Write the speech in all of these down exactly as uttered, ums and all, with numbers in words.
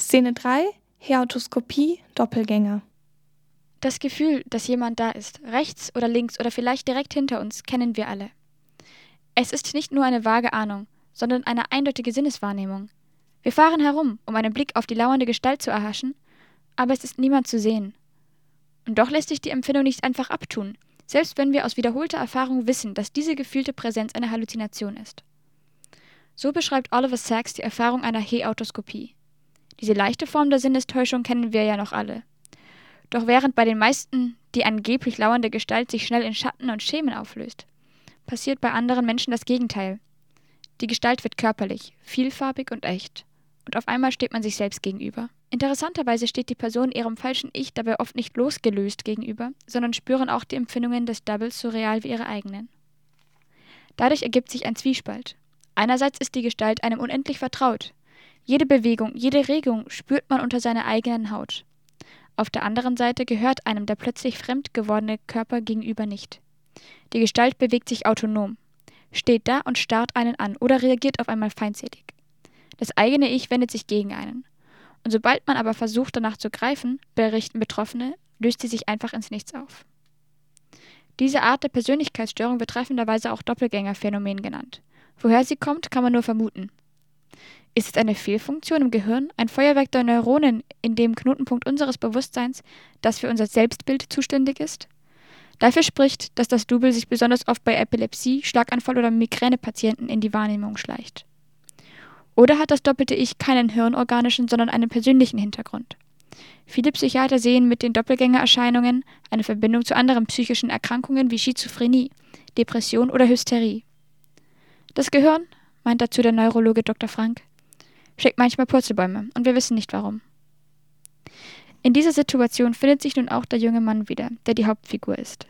Szene drei, Heautoskopie, Doppelgänger. Das Gefühl, dass jemand da ist, rechts oder links oder vielleicht direkt hinter uns, kennen wir alle. Es ist nicht nur eine vage Ahnung, sondern eine eindeutige Sinneswahrnehmung. Wir fahren herum, um einen Blick auf die lauernde Gestalt zu erhaschen, aber es ist niemand zu sehen. Und doch lässt sich die Empfindung nicht einfach abtun, selbst wenn wir aus wiederholter Erfahrung wissen, dass diese gefühlte Präsenz eine Halluzination ist. So beschreibt Oliver Sacks die Erfahrung einer Heautoskopie. Diese leichte Form der Sinnestäuschung kennen wir ja noch alle. Doch während bei den meisten die angeblich lauernde Gestalt sich schnell in Schatten und Schemen auflöst, passiert bei anderen Menschen das Gegenteil. Die Gestalt wird körperlich, vielfarbig und echt. Und auf einmal steht man sich selbst gegenüber. Interessanterweise steht die Person ihrem falschen Ich dabei oft nicht losgelöst gegenüber, sondern spüren auch die Empfindungen des Doubles so real wie ihre eigenen. Dadurch ergibt sich ein Zwiespalt. Einerseits ist die Gestalt einem unendlich vertraut. Jede Bewegung, jede Regung spürt man unter seiner eigenen Haut. Auf der anderen Seite gehört einem der plötzlich fremd gewordene Körper gegenüber nicht. Die Gestalt bewegt sich autonom, steht da und starrt einen an oder reagiert auf einmal feindselig. Das eigene Ich wendet sich gegen einen. Und sobald man aber versucht, danach zu greifen, berichten Betroffene, löst sie sich einfach ins Nichts auf. Diese Art der Persönlichkeitsstörung wird treffenderweise auch Doppelgängerphänomen genannt. Woher sie kommt, kann man nur vermuten. Ist es eine Fehlfunktion im Gehirn, ein Feuerwerk der Neuronen in dem Knotenpunkt unseres Bewusstseins, das für unser Selbstbild zuständig ist? Dafür spricht, dass das Double sich besonders oft bei Epilepsie, Schlaganfall oder Migränepatienten in die Wahrnehmung schleicht. Oder hat das doppelte Ich keinen hirnorganischen, sondern einen persönlichen Hintergrund? Viele Psychiater sehen mit den Doppelgängererscheinungen eine Verbindung zu anderen psychischen Erkrankungen wie Schizophrenie, Depression oder Hysterie. Das Gehirn, meint dazu der Neurologe Doktor Frank, schickt manchmal Purzelbäume und wir wissen nicht warum. In dieser Situation findet sich nun auch der junge Mann wieder, der die Hauptfigur ist.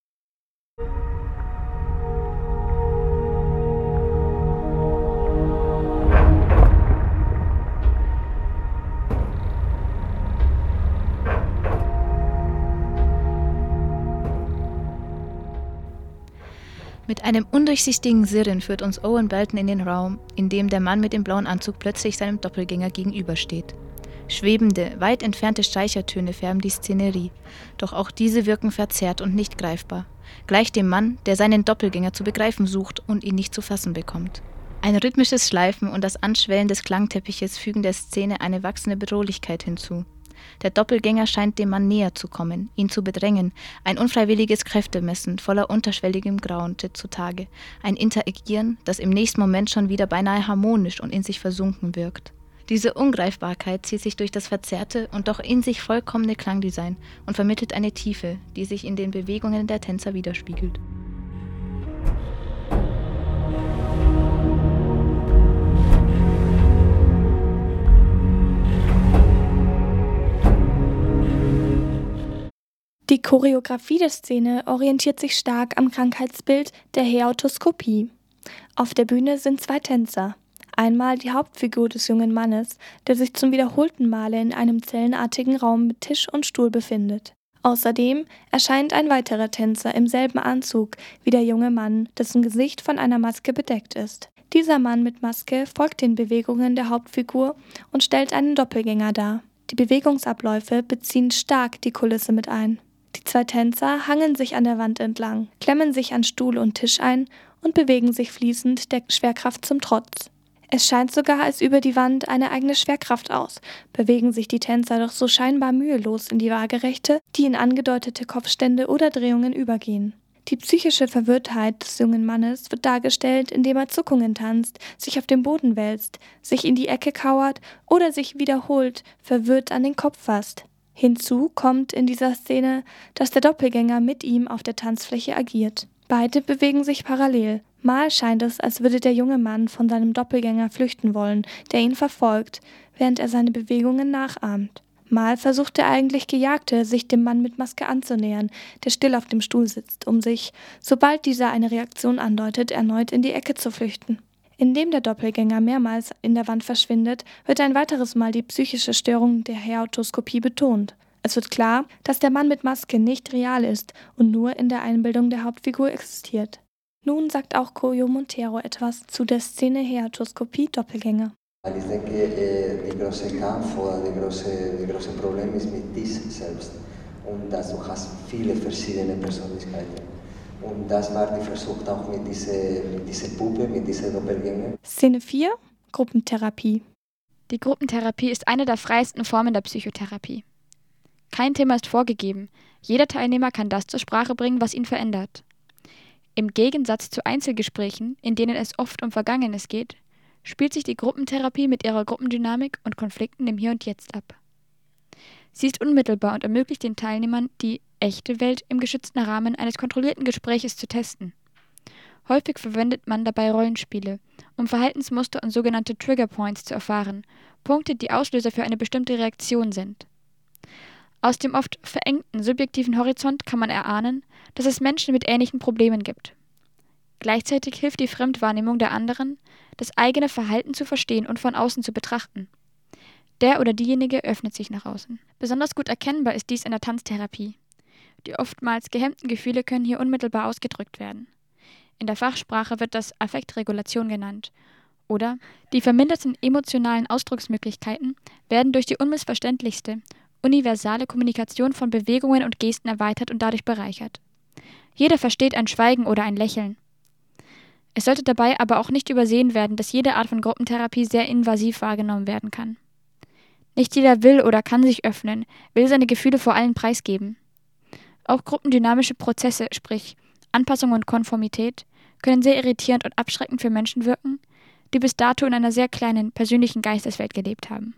Mit einem undurchsichtigen Sirren führt uns Owen Belton in den Raum, in dem der Mann mit dem blauen Anzug plötzlich seinem Doppelgänger gegenübersteht. Schwebende, weit entfernte Streichertöne färben die Szenerie, doch auch diese wirken verzerrt und nicht greifbar. Gleich dem Mann, der seinen Doppelgänger zu begreifen sucht und ihn nicht zu fassen bekommt. Ein rhythmisches Schleifen und das Anschwellen des Klangteppiches fügen der Szene eine wachsende Bedrohlichkeit hinzu. Der Doppelgänger scheint dem Mann näher zu kommen, ihn zu bedrängen, ein unfreiwilliges Kräftemessen voller unterschwelligem Grauen tritt zutage, ein Interagieren, das im nächsten Moment schon wieder beinahe harmonisch und in sich versunken wirkt. Diese Ungreifbarkeit zieht sich durch das verzerrte und doch in sich vollkommene Klangdesign und vermittelt eine Tiefe, die sich in den Bewegungen der Tänzer widerspiegelt. Die Choreografie der Szene orientiert sich stark am Krankheitsbild der Heautoskopie. Auf der Bühne sind zwei Tänzer. Einmal die Hauptfigur des jungen Mannes, der sich zum wiederholten Male in einem zellenartigen Raum mit Tisch und Stuhl befindet. Außerdem erscheint ein weiterer Tänzer im selben Anzug wie der junge Mann, dessen Gesicht von einer Maske bedeckt ist. Dieser Mann mit Maske folgt den Bewegungen der Hauptfigur und stellt einen Doppelgänger dar. Die Bewegungsabläufe beziehen stark die Kulisse mit ein. Die zwei Tänzer hangeln sich an der Wand entlang, klemmen sich an Stuhl und Tisch ein und bewegen sich fließend der Schwerkraft zum Trotz. Es scheint sogar, als übe die Wand eine eigene Schwerkraft aus, bewegen sich die Tänzer doch so scheinbar mühelos in die Waagerechte, die in angedeutete Kopfstände oder Drehungen übergehen. Die psychische Verwirrtheit des jungen Mannes wird dargestellt, indem er Zuckungen tanzt, sich auf dem Boden wälzt, sich in die Ecke kauert oder sich wiederholt verwirrt an den Kopf fasst. Hinzu kommt in dieser Szene, dass der Doppelgänger mit ihm auf der Tanzfläche agiert. Beide bewegen sich parallel. Mal scheint es, als würde der junge Mann von seinem Doppelgänger flüchten wollen, der ihn verfolgt, während er seine Bewegungen nachahmt. Mal versucht der eigentlich Gejagte, sich dem Mann mit Maske anzunähern, der still auf dem Stuhl sitzt, um sich, sobald dieser eine Reaktion andeutet, erneut in die Ecke zu flüchten. Indem der Doppelgänger mehrmals in der Wand verschwindet, wird ein weiteres Mal die psychische Störung der Heautoskopie betont. Es wird klar, dass der Mann mit Maske nicht real ist und nur in der Einbildung der Hauptfigur existiert. Nun sagt auch Coyo Montero etwas zu der Szene Heautoskopie Doppelgänger. Ich denke, äh, der große Kampf oder der große, der große Problem ist mit dir selbst. Und dass du hast viele verschiedene Persönlichkeiten. Und das war der Versuch auch mit dieser, mit dieser Puppe, mit dieser Doppelgänger. Szene vier. Gruppentherapie. Die Gruppentherapie ist eine der freiesten Formen der Psychotherapie. Kein Thema ist vorgegeben. Jeder Teilnehmer kann das zur Sprache bringen, was ihn verändert. Im Gegensatz zu Einzelgesprächen, in denen es oft um Vergangenes geht, spielt sich die Gruppentherapie mit ihrer Gruppendynamik und Konflikten im Hier und Jetzt ab. Sie ist unmittelbar und ermöglicht den Teilnehmern, die echte Welt im geschützten Rahmen eines kontrollierten Gespräches zu testen. Häufig verwendet man dabei Rollenspiele, um Verhaltensmuster und sogenannte Trigger Points zu erfahren, Punkte, die Auslöser für eine bestimmte Reaktion sind. Aus dem oft verengten subjektiven Horizont kann man erahnen, dass es Menschen mit ähnlichen Problemen gibt. Gleichzeitig hilft die Fremdwahrnehmung der anderen, das eigene Verhalten zu verstehen und von außen zu betrachten. Der oder diejenige öffnet sich nach außen. Besonders gut erkennbar ist dies in der Tanztherapie. Die oftmals gehemmten Gefühle können hier unmittelbar ausgedrückt werden. In der Fachsprache wird das Affektregulation genannt. Oder die verminderten emotionalen Ausdrucksmöglichkeiten werden durch die unmissverständlichste, universale Kommunikation von Bewegungen und Gesten erweitert und dadurch bereichert. Jeder versteht ein Schweigen oder ein Lächeln. Es sollte dabei aber auch nicht übersehen werden, dass jede Art von Gruppentherapie sehr invasiv wahrgenommen werden kann. Nicht jeder will oder kann sich öffnen, will seine Gefühle vor allen preisgeben. Auch gruppendynamische Prozesse, sprich Anpassung und Konformität, können sehr irritierend und abschreckend für Menschen wirken, die bis dato in einer sehr kleinen, persönlichen Geisteswelt gelebt haben.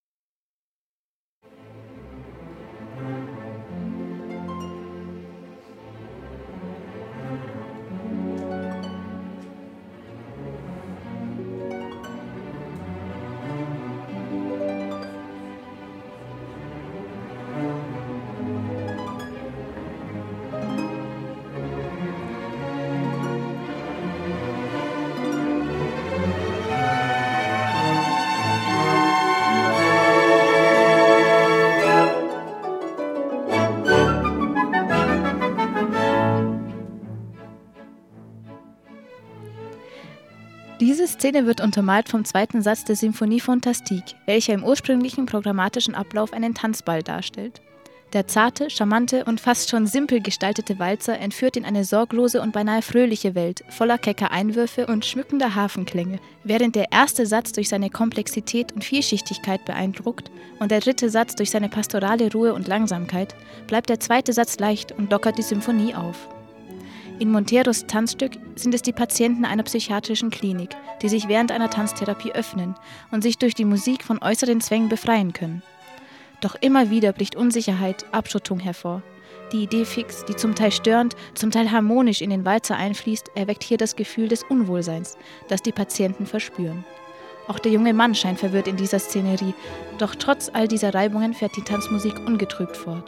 Diese Szene wird untermalt vom zweiten Satz der Symphonie Fantastique, welcher im ursprünglichen programmatischen Ablauf einen Tanzball darstellt. Der zarte, charmante und fast schon simpel gestaltete Walzer entführt in eine sorglose und beinahe fröhliche Welt, voller kecker Einwürfe und schmückender Hafenklänge, während der erste Satz durch seine Komplexität und Vielschichtigkeit beeindruckt und der dritte Satz durch seine pastorale Ruhe und Langsamkeit, bleibt der zweite Satz leicht und lockert die Symphonie auf. In Monteros Tanzstück sind es die Patienten einer psychiatrischen Klinik, die sich während einer Tanztherapie öffnen und sich durch die Musik von äußeren Zwängen befreien können. Doch immer wieder bricht Unsicherheit, Abschottung hervor. Die Idee fix, die zum Teil störend, zum Teil harmonisch in den Walzer einfließt, erweckt hier das Gefühl des Unwohlseins, das die Patienten verspüren. Auch der junge Mann scheint verwirrt in dieser Szenerie, doch trotz all dieser Reibungen fährt die Tanzmusik ungetrübt fort.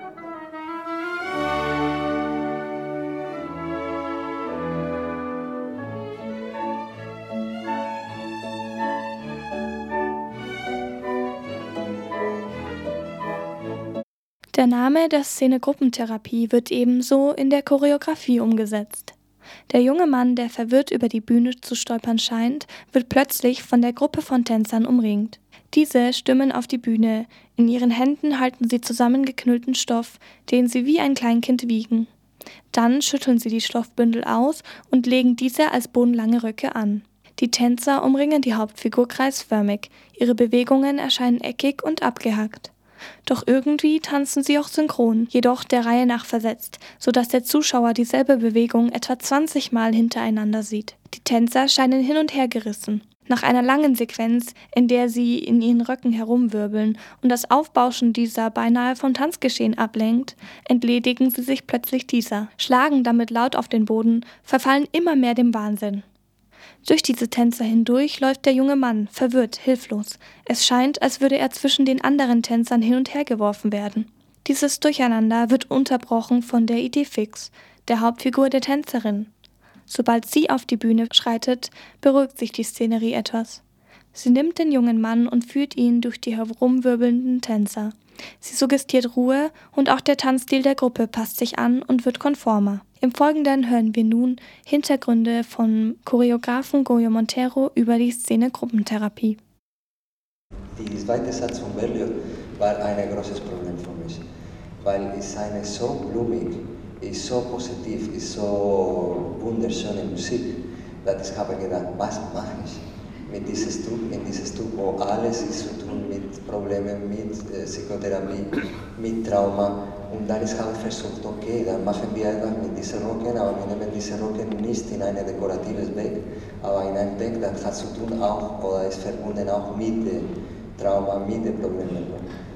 Der Name der Szene Gruppentherapie wird ebenso in der Choreografie umgesetzt. Der junge Mann, der verwirrt über die Bühne zu stolpern scheint, wird plötzlich von der Gruppe von Tänzern umringt. Diese stürmen auf die Bühne. In ihren Händen halten sie zusammengeknüllten Stoff, den sie wie ein Kleinkind wiegen. Dann schütteln sie die Stoffbündel aus und legen diese als bodenlange Röcke an. Die Tänzer umringen die Hauptfigur kreisförmig. Ihre Bewegungen erscheinen eckig und abgehackt. Doch irgendwie tanzen sie auch synchron, jedoch der Reihe nach versetzt, sodass der Zuschauer dieselbe Bewegung etwa zwanzig Mal hintereinander sieht. Die Tänzer scheinen hin und her gerissen. Nach einer langen Sequenz, in der sie in ihren Röcken herumwirbeln und das Aufbauschen dieser beinahe vom Tanzgeschehen ablenkt, entledigen sie sich plötzlich dieser, schlagen damit laut auf den Boden, verfallen immer mehr dem Wahnsinn. Durch diese Tänzer hindurch läuft der junge Mann, verwirrt, hilflos. Es scheint, als würde er zwischen den anderen Tänzern hin und her geworfen werden. Dieses Durcheinander wird unterbrochen von der Idee fix, der Hauptfigur der Tänzerin. Sobald sie auf die Bühne schreitet, beruhigt sich die Szenerie etwas. Sie nimmt den jungen Mann und führt ihn durch die herumwirbelnden Tänzer. Sie suggestiert Ruhe und auch der Tanzstil der Gruppe passt sich an und wird konformer. Im Folgenden hören wir nun Hintergründe von Choreografen Goyo Montero über die Szene Gruppentherapie. Der zweite Satz von Berlioz war ein großes Problem für mich, weil es eine so blumig, ist so positiv, ist so wunderschöne Musik, dass ich habe gedacht, was mache ich mit diesem Stück, in diesem Stück, wo alles ist zu tun mit Problemen, mit äh, Psychotherapie, mit Trauma. Und dann ich habe versucht, okay, dann machen wir einfach mit diesen Rocken, aber wir nehmen diese Rocken nicht in ein dekoratives Weg, aber in ein Weg, das hat zu tun auch, oder ist verbunden auch mit dem Trauma, mit den Problemen.